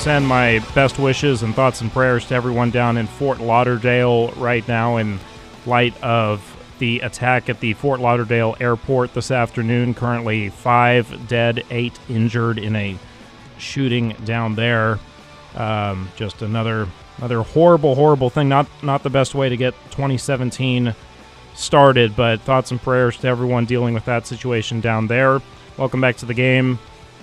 send my best wishes and thoughts and prayers to everyone down in Fort Lauderdale right now in light of the attack at the Fort Lauderdale airport this afternoon. Currently 5 dead, 8 injured in a shooting down there. Just another horrible thing. Not the best way to get 2017 started, but thoughts and prayers to everyone dealing with that situation down there. Welcome back to the game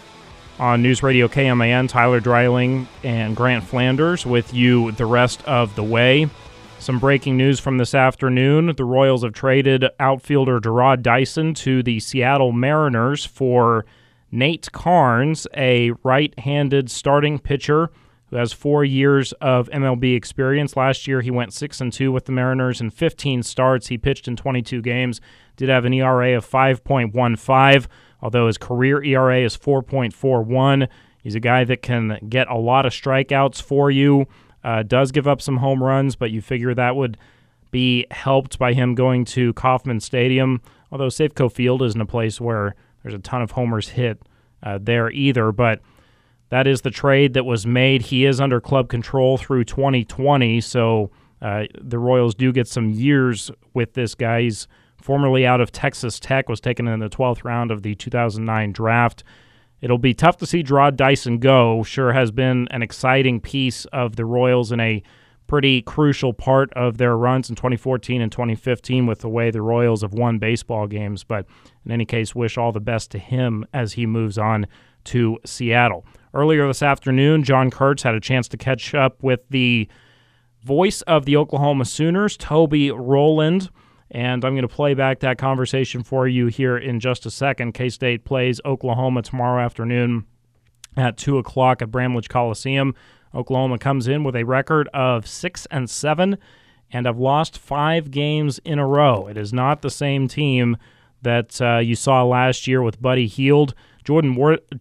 on News Radio KMAN. Tyler Dreiling and Grant Flanders with you the rest of the way. Some breaking news from this afternoon. The Royals have traded outfielder Jarrod Dyson to the Seattle Mariners for Nate Carnes, a right-handed starting pitcher who has 4 years of MLB experience. Last year, he went 6-2 with the Mariners in 15 starts. He pitched in 22 games, did have an ERA of 5.15, although his career ERA is 4.41. He's a guy that can get a lot of strikeouts for you, does give up some home runs, but you figure that would be helped by him going to Kauffman Stadium, although Safeco Field isn't a place where there's a ton of homers hit there either, but that is the trade that was made. He is under club control through 2020, so the Royals do get some years with this guy. He's formerly out of Texas Tech, was taken in the 12th round of the 2009 draft. It'll be tough to see Jarrod Dyson go. Sure has been an exciting piece of the Royals in a pretty crucial part of their runs in 2014 and 2015 with the way the Royals have won baseball games. But in any case, wish all the best to him as he moves on to Seattle. Earlier this afternoon, John Kurtz had a chance to catch up with the voice of the Oklahoma Sooners, Toby Rowland, and I'm going to play back that conversation for you here in just a second. K-State plays Oklahoma tomorrow afternoon at 2 o'clock at Bramlage Coliseum. Oklahoma comes in with a record of 6-7 and have lost 5 games in a row. It is not the same team that you saw last year with Buddy Hield. Jordan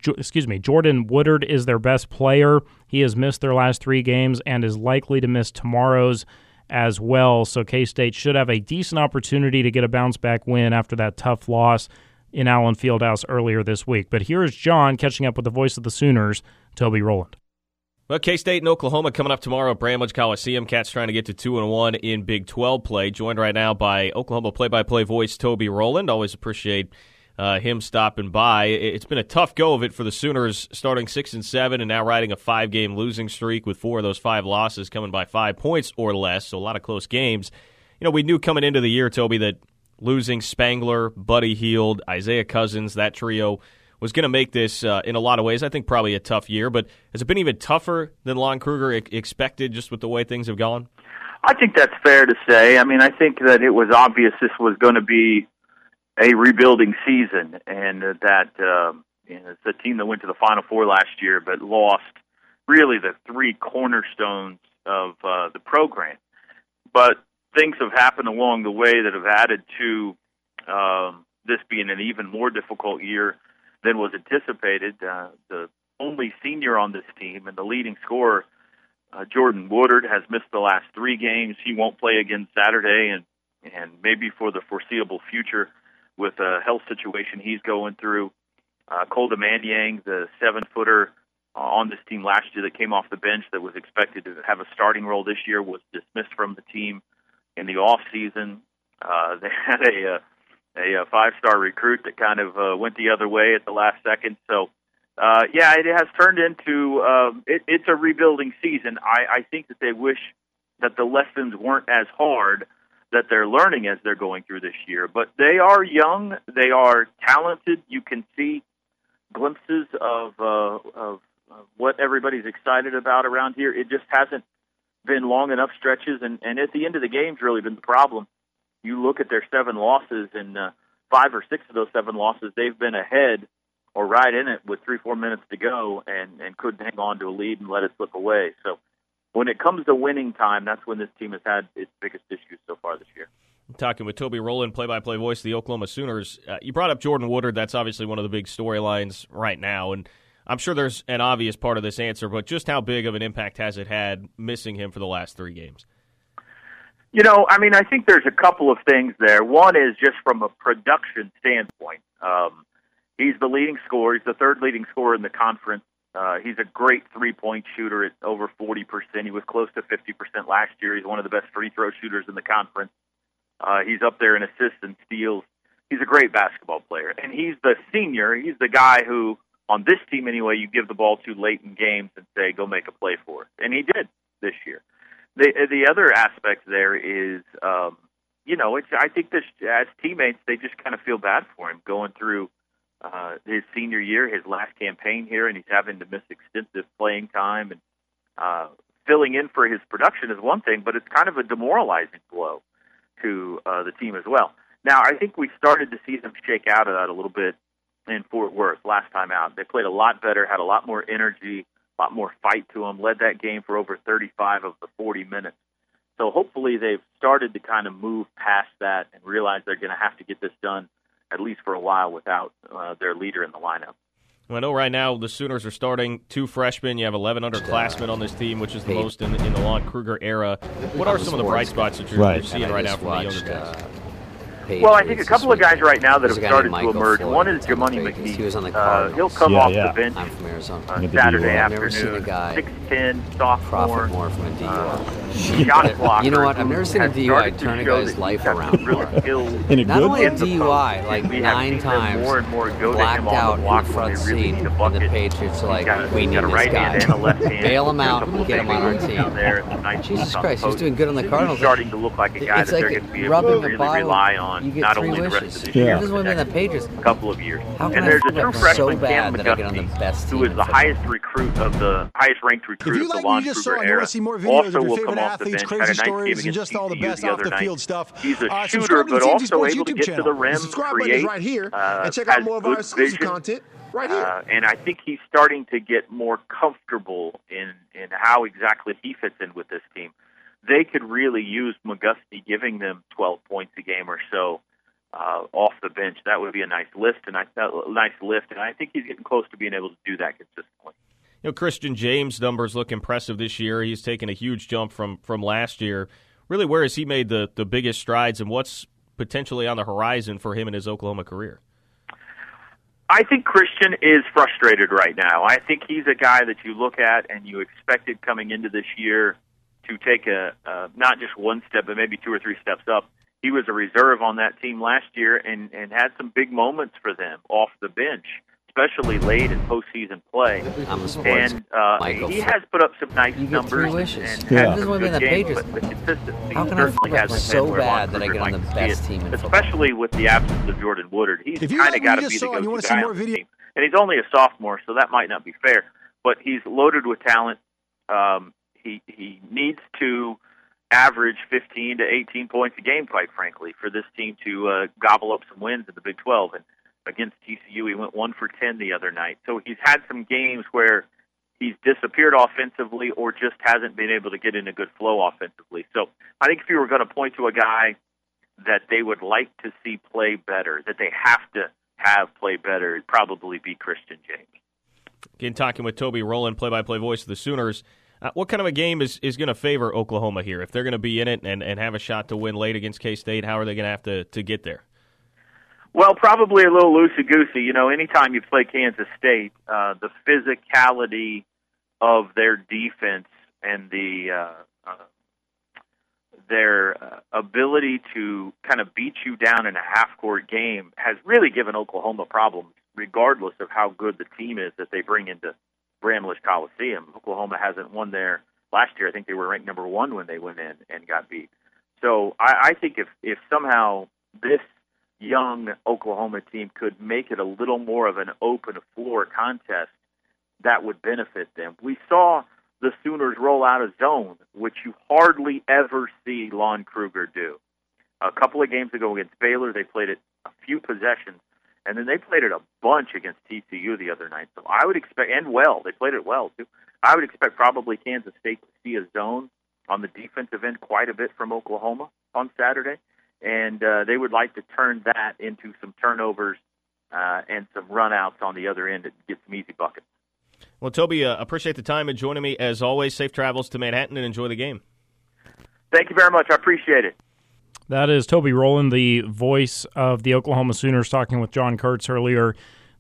Woodard is their best player. He has missed their last 3 games and is likely to miss tomorrow's as well. So K-State should have a decent opportunity to get a bounce-back win after that tough loss in Allen Fieldhouse earlier this week. But here's John catching up with the voice of the Sooners, Toby Rowland. Well, K-State and Oklahoma coming up tomorrow at Bramlage Coliseum. Cats trying to get to 2-1 in Big 12 play. Joined right now by Oklahoma play-by-play voice Toby Rowland. Always appreciate him stopping by. It's been a tough go of it for the Sooners, starting 6-7 and now riding a 5-game losing streak with 4 of those 5 losses coming by 5 points or less, so a lot of close games. You know, we knew coming into the year, Toby, that losing Spangler, Buddy Hield, Isaiah Cousins, that trio was going to make this, in a lot of ways, I think probably a tough year, but has it been even tougher than Lon Kruger expected just with the way things have gone? I think that's fair to say. I mean, I think that it was obvious this was going to be a rebuilding season, and that it's a team that went to the Final Four last year but lost really the 3 cornerstones of the program. But things have happened along the way that have added to this being an even more difficult year than was anticipated. The only senior on this team and the leading scorer, Jordan Woodard, has missed the last 3 games. He won't play again Saturday and maybe for the foreseeable future with a health situation he's going through. Cole DeManiang, the 7-footer on this team last year that came off the bench that was expected to have a starting role this year, was dismissed from the team in the off season. They had a 5-star recruit that kind of went the other way at the last second. So, it has turned into it's a rebuilding season. I think that they wish that the lessons weren't as hard that they're learning as they're going through this year. But they are young. They are talented. You can see glimpses of what everybody's excited about around here. It just hasn't been long enough stretches, and at the end of the game's really been the problem. You look at their 7 losses, and 5 or 6 of those 7 losses, they've been ahead or right in it with 3-4 minutes to go and couldn't hang on to a lead and let it slip away. So when it comes to winning time, that's when this team has had its biggest issues so far this year. I'm talking with Toby Rowland, play-by-play voice of the Oklahoma Sooners. You brought up Jordan Woodard. That's obviously one of the big storylines right now, and I'm sure there's an obvious part of this answer, but just how big of an impact has it had missing him for the last 3 games? You know, I mean, I think there's a couple of things there. One is just from a production standpoint. He's the leading scorer. He's the 3rd leading scorer in the conference He's a great three-point shooter at over 40%. He was close to 50% last year. He's one of the best free throw shooters in the conference. He's up there in assists and steals. He's a great basketball player. And he's the senior. He's the guy who, on this team anyway, you give the ball to late in games and say, go make a play for us. And he did this year. The other aspect there is, I think this, as teammates, they just kind of feel bad for him going through his senior year, his last campaign here, and he's having to miss extensive playing time. And filling in for his production is one thing, but it's kind of a demoralizing blow to the team as well. Now, I think we started to see them shake out of that a little bit in Fort Worth last time out. They played a lot better, had a lot more energy, a lot more fight to them, led that game for over 35 of the 40 minutes. So hopefully they've started to kind of move past that and realize they're going to have to get this done at least for a while without their leader in the lineup. Well, I know right now the Sooners are starting 2 freshmen. You have 11 underclassmen on this team, which is the most in the Lon Kruger era. What are some of the bright spots that you're seeing right now from the younger guys? Well, I think a couple of guys right now that have started to emerge. One is Jamoni McGee. He'll come off the bench Saturday afternoon. 6'10", sophomore. Shot blocker. You know what? I've never seen a DUI turn a guy's life around. Not only a DUI, like 9 times, blacked out in the front seat, and the Patriots are like, we need this guy. Bail him out and get him on our team. Jesus Christ, he's doing good on the Cardinals. Starting to look like a guy that they're going to be able to really rely on. Not only the rest of this year, but the next couple of years. And there's a true freshman, Cam McGusty, who is the highest ranked recruit of the Lon Kruger era. Also will come off the bench, had a nice game against TCU the other night. He's a shooter, but also able to get to the rim, create, has good vision. And I think he's starting to get more comfortable in how exactly he fits in with this team. They could really use McGusty giving them 12 points a game or so off the bench. That would be a nice lift, and I think he's getting close to being able to do that consistently. You know, Christian James' numbers look impressive this year. He's taken a huge jump from last year. Really, where has he made the biggest strides, and what's potentially on the horizon for him in his Oklahoma career? I think Christian is frustrated right now. I think he's a guy that you look at and you expected coming into this year to take not just one step, but maybe 2 or 3 steps up. He was a reserve on that team last year and had some big moments for them off the bench, especially late in postseason play. And he has put up some nice numbers and had some good games, but the consistency certainly hasn't so been where bad Lon that I Kruger get on the likes to best see it, team in especially with the absence of Jordan Woodard. He's kind of got to be the go-to guy on the team. And he's only a sophomore, so that might not be fair. But he's loaded with talent. He needs to average 15 to 18 points a game, quite frankly, for this team to gobble up some wins in the Big 12. And against TCU, he went 1 for 10 the other night. So he's had some games where he's disappeared offensively or just hasn't been able to get in a good flow offensively. So I think if you were going to point to a guy that they would like to see play better, that they have to have play better, it'd probably be Christian James. Again, talking with Toby Rowland, play-by-play voice of the Sooners. What kind of a game is going to favor Oklahoma here? If they're going to be in it and have a shot to win late against K-State, how are they going to have to get there? Well, probably a little loosey-goosey. You know, anytime you play Kansas State, the physicality of their defense and their ability to kind of beat you down in a half-court game has really given Oklahoma problems, regardless of how good the team is that they bring into Bramlage Coliseum. Oklahoma hasn't won there last year. I think they were ranked number 1 when they went in and got beat. So I think if somehow this young Oklahoma team could make it a little more of an open floor contest, that would benefit them. We saw the Sooners roll out a zone, which you hardly ever see Lon Kruger do. A couple of games ago against Baylor, they played it a few possessions, and then they played it a bunch against TCU the other night. So I would expect, they played it well too. I would expect probably Kansas State to see a zone on the defensive end quite a bit from Oklahoma on Saturday. And they would like to turn that into some turnovers and some run-outs on the other end to get some easy buckets. Well, Toby, appreciate the time and joining me. As always, safe travels to Manhattan and enjoy the game. Thank you very much. I appreciate it. That is Toby Rowland, the voice of the Oklahoma Sooners, talking with John Kurtz earlier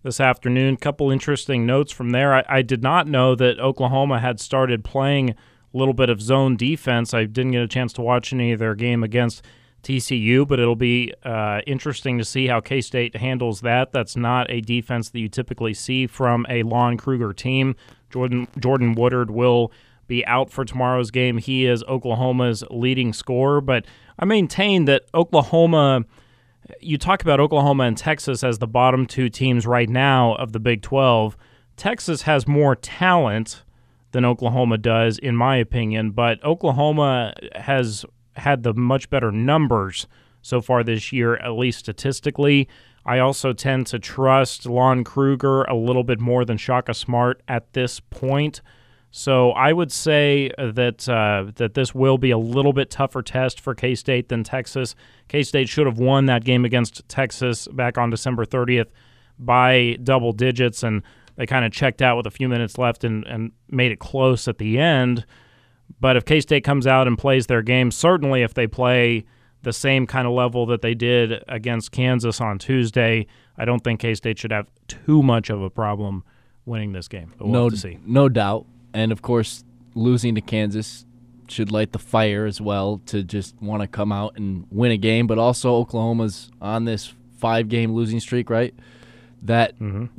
this afternoon. Couple interesting notes from there. I did not know that Oklahoma had started playing a little bit of zone defense. I didn't get a chance to watch any of their game against TCU, but it'll be interesting to see how K-State handles that. That's not a defense that you typically see from a Lon Kruger team. Jordan Woodard will be out for tomorrow's game. He is Oklahoma's leading scorer, but I maintain that Oklahoma, you talk about Oklahoma and Texas as the bottom two teams right now of the Big 12. Texas has more talent than Oklahoma does, in my opinion, but Oklahoma has had the much better numbers so far this year, at least statistically. I also tend to trust Lon Kruger a little bit more than Shaka Smart at this point. So I would say that this will be a little bit tougher test for K-State than Texas. K-State should have won that game against Texas back on December 30th by double digits, and they kind of checked out with a few minutes left and made it close at the end. But if K-State comes out and plays their game, certainly if they play the same kind of level that they did against Kansas on Tuesday, I don't think K-State should have too much of a problem winning this game. But we'll have to see. No doubt. And, of course, losing to Kansas should light the fire as well to just want to come out and win a game. But also Oklahoma's on this 5-game losing streak, right? That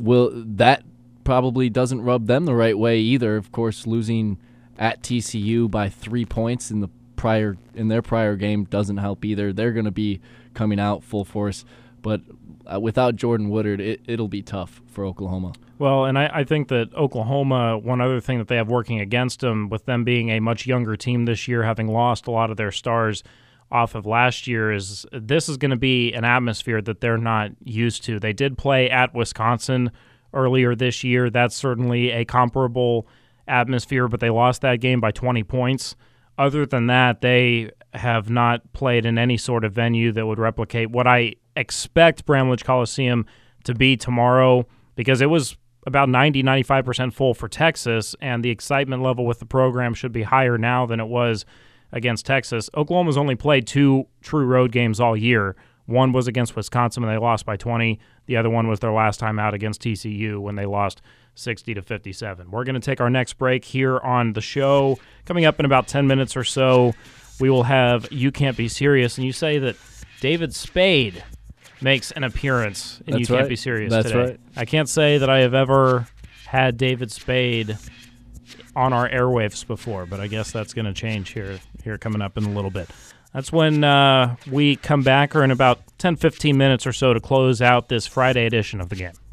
probably doesn't rub them the right way either. Of course, losing at TCU by 3 points in their prior game doesn't help either. They're going to be coming out full force, but without Jordan Woodard, it'll be tough for Oklahoma. Well, and I think that Oklahoma, one other thing that they have working against them, with them being a much younger team this year, having lost a lot of their stars off of last year, is this is going to be an atmosphere that they're not used to. They did play at Wisconsin earlier this year. That's certainly a comparable atmosphere, but they lost that game by 20 points. Other than that, they have not played in any sort of venue that would replicate what I expect Bramlage Coliseum to be tomorrow, because it was about 90-95% full for Texas, and the excitement level with the program should be higher now than it was against Texas. Oklahoma's only played 2 true road games all year. One was against Wisconsin when they lost by 20. The other one was their last time out against TCU when they lost 60-57. We're going to take our next break here on the show. Coming up in about 10 minutes or so, we will have You Can't Be Serious. And you say that David Spade makes an appearance in You Can't Be Serious today. That's right. I can't say that I have ever had David Spade on our airwaves before, but I guess that's going to change here coming up in a little bit. That's when we come back, or in about 10-15 minutes or so, to close out this Friday edition of the game.